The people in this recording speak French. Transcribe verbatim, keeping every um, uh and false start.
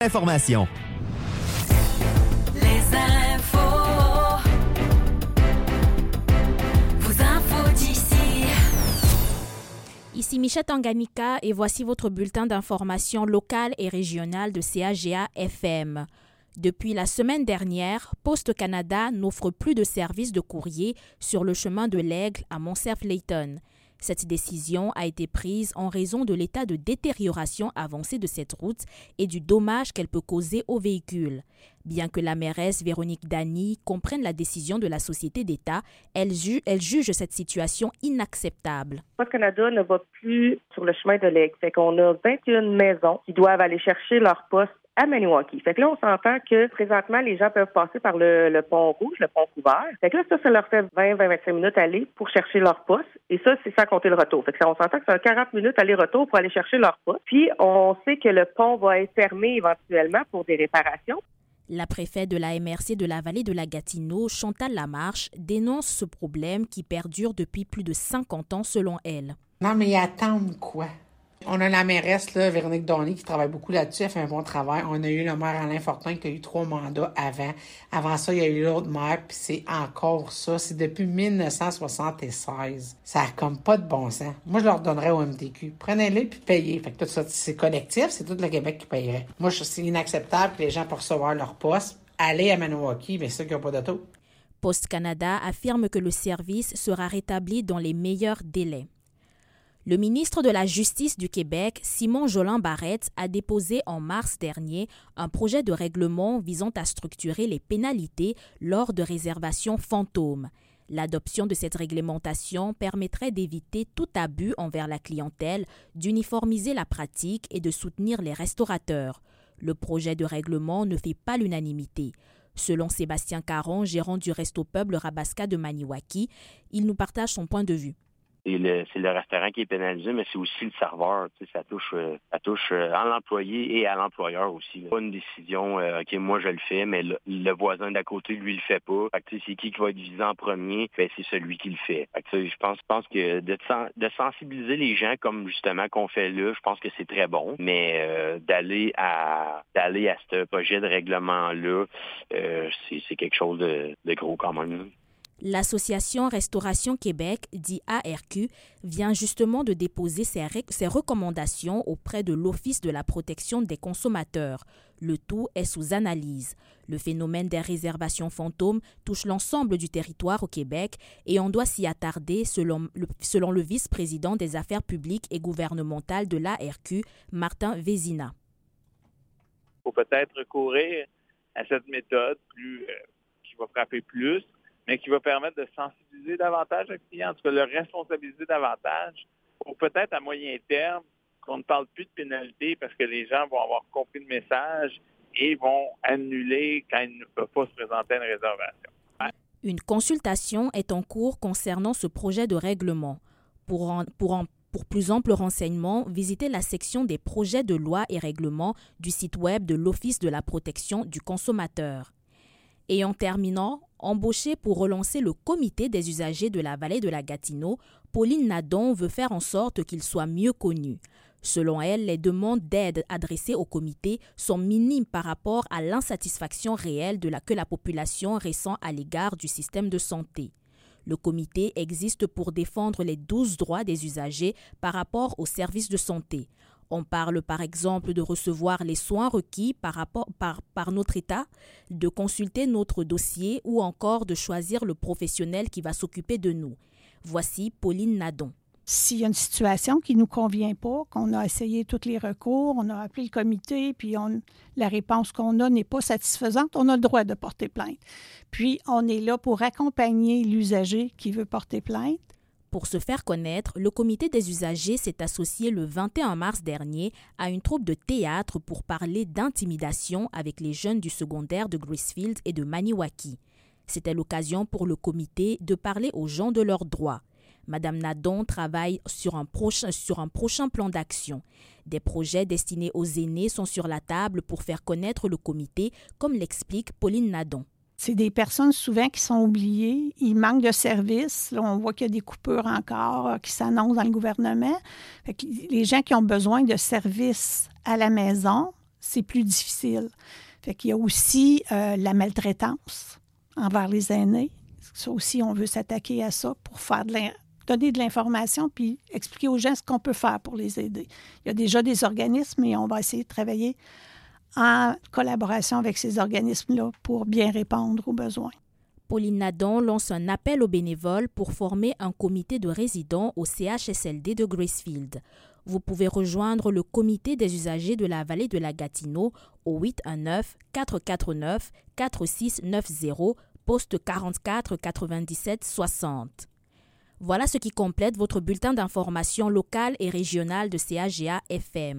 Information. Les infos. Vos infos d'ici. Ici Michette Tanganyika et voici votre bulletin d'information locale et régionale de C A G A F M. Depuis la semaine dernière, Poste Canada n'offre plus de services de courrier sur le chemin de l'Aigle à Montserrat-Layton. Cette décision a été prise en raison de l'état de détérioration avancé de cette route et du dommage qu'elle peut causer aux véhicules. Bien que la mairesse Véronique Dany comprenne la décision de la société d'État, elle, ju- elle juge cette situation inacceptable. Poste Canada ne va plus sur le chemin de l'Aigle. Fait qu'on a vingt et une maisons qui doivent aller chercher leur poste à Maniwaki. Fait que là, on s'entend que présentement, les gens peuvent passer par le, le pont rouge, le pont couvert. Fait que là, ça, ça leur fait vingt à vingt-cinq minutes aller pour chercher leur poste. Et ça, c'est sans compter le retour. Fait que ça, on s'entend que c'est un quarante minutes aller-retour pour aller chercher leur poste. Puis, on sait que le pont va être fermé éventuellement pour des réparations. La préfète de la M R C de la vallée de la Gatineau, Chantal Lamarche, dénonce ce problème qui perdure depuis plus de cinquante ans selon elle. Non, mais attendre quoi? On a la mairesse, là, Véronique Dany, qui travaille beaucoup là-dessus. Elle fait un bon travail. On a eu le maire Alain Fortin qui a eu trois mandats avant. Avant ça, il y a eu l'autre maire, puis c'est encore ça. C'est depuis dix-neuf cent soixante-seize. Ça a comme pas de bon sens. Moi, je leur donnerais au M T Q. Prenez-les puis payez. Fait que tout ça, c'est collectif, c'est tout le Québec qui payerait. Moi, je, c'est inacceptable que les gens puissent recevoir leur poste. Aller à Maniwaki, mais ceux qui n'ont pas d'auto. Poste Canada affirme que le service sera rétabli dans les meilleurs délais. Le ministre de la Justice du Québec, Simon Jolin-Barrette, a déposé en mars dernier un projet de règlement visant à structurer les pénalités lors de réservations fantômes. L'adoption de cette réglementation permettrait d'éviter tout abus envers la clientèle, d'uniformiser la pratique et de soutenir les restaurateurs. Le projet de règlement ne fait pas l'unanimité. Selon Sébastien Caron, gérant du Resto Pub Le Rabasca de Maniwaki, il nous partage son point de vue. C'est le, c'est le restaurant qui est pénalisé, mais c'est aussi le serveur. Tu sais, ça touche, euh, ça touche euh, à l'employé et à l'employeur aussi. Là. Pas une décision, euh, OK, moi je le fais, mais le, le voisin d'à côté, lui, le fait pas. Fait que, tu sais, c'est qui qui va être visé en premier? Ben, c'est celui qui le fait. Fait que, tu sais, je pense, je pense que de, de sensibiliser les gens comme justement qu'on fait là, je pense que c'est très bon. Mais euh, d'aller à d'aller à ce projet de règlement-là, euh, c'est, c'est quelque chose de, de gros quand même. Là. L'Association Restauration Québec, dit A R Q, vient justement de déposer ses, ré- ses recommandations auprès de l'Office de la protection des consommateurs. Le tout est sous analyse. Le phénomène des réservations fantômes touche l'ensemble du territoire au Québec et on doit s'y attarder selon le, selon le vice-président des affaires publiques et gouvernementales de l'A R Q, Martin Vézina. Il faut peut-être recourir à cette méthode plus, euh, qui va frapper plus, mais qui va permettre de sensibiliser davantage le client, en tout cas le responsabiliser davantage, pour peut-être à moyen terme qu'on ne parle plus de pénalité parce que les gens vont avoir compris le message et vont annuler quand ils ne peuvent pas se présenter à une réservation. Une consultation est en cours concernant ce projet de règlement. Pour, en, pour, en, pour plus ample renseignement, visitez la section des projets de loi et règlements du site web de l'Office de la protection du consommateur. Et en terminant, embauchée pour relancer le comité des usagers de la vallée de la Gatineau, Pauline Nadon veut faire en sorte qu'il soit mieux connu. Selon elle, les demandes d'aide adressées au comité sont minimes par rapport à l'insatisfaction réelle de la, que la population ressent à l'égard du système de santé. Le comité existe pour défendre les douze droits des usagers par rapport aux services de santé. On parle par exemple de recevoir les soins requis par, rapport, par, par notre État, de consulter notre dossier ou encore de choisir le professionnel qui va s'occuper de nous. Voici Pauline Nadon. S'il y a une situation qui ne nous convient pas, qu'on a essayé tous les recours, on a appelé le comité, puis on, la réponse qu'on a n'est pas satisfaisante, on a le droit de porter plainte. Puis, on est là pour accompagner l'usager qui veut porter plainte. Pour se faire connaître, le comité des usagers s'est associé le vingt et un mars dernier à une troupe de théâtre pour parler d'intimidation avec les jeunes du secondaire de Gracefield et de Maniwaki. C'était l'occasion pour le comité de parler aux gens de leurs droits. Madame Nadon travaille sur un, prochain, sur un prochain plan d'action. Des projets destinés aux aînés sont sur la table pour faire connaître le comité, comme l'explique Pauline Nadon. C'est des personnes souvent qui sont oubliées. Il manque de services. Là, on voit qu'il y a des coupures encore euh, qui s'annoncent dans le gouvernement. Fait que les gens qui ont besoin de services à la maison, c'est plus difficile. Fait qu'il y a aussi euh, la maltraitance envers les aînés. Ça aussi, on veut s'attaquer à ça pour faire de l'in- donner de l'information puis expliquer aux gens ce qu'on peut faire pour les aider. Il y a déjà des organismes et on va essayer de travailler en collaboration avec ces organismes-là pour bien répondre aux besoins. Pauline Nadon lance un appel aux bénévoles pour former un comité de résidents au C H S L D de Gracefield. Vous pouvez rejoindre le comité des usagers de la vallée de la Gatineau au huit un neuf, quatre quatre neuf, quatre six neuf zéro, poste quarante-quatre quatre-vingt-dix-sept soixante. Voilà ce qui complète votre bulletin d'information locale et régionale de C A G A F M.